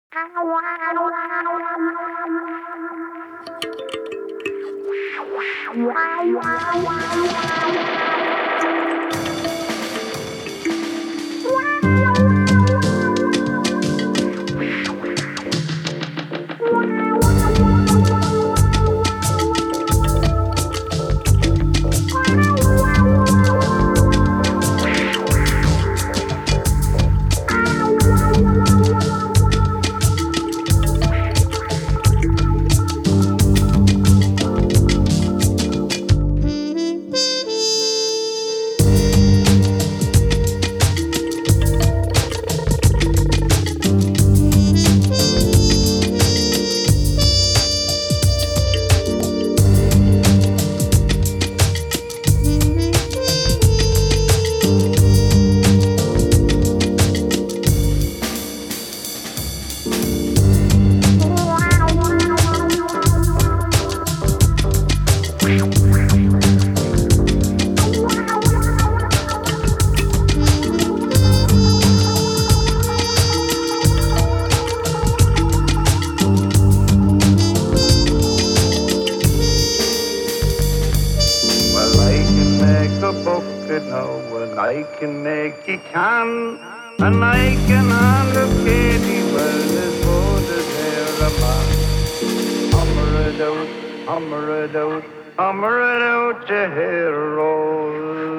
Well, I can make a bucket now, and I can make a can, and I can hang a Katie well as good as e'er a man. Hammer it out, hammer it out, hammer it out, your hero.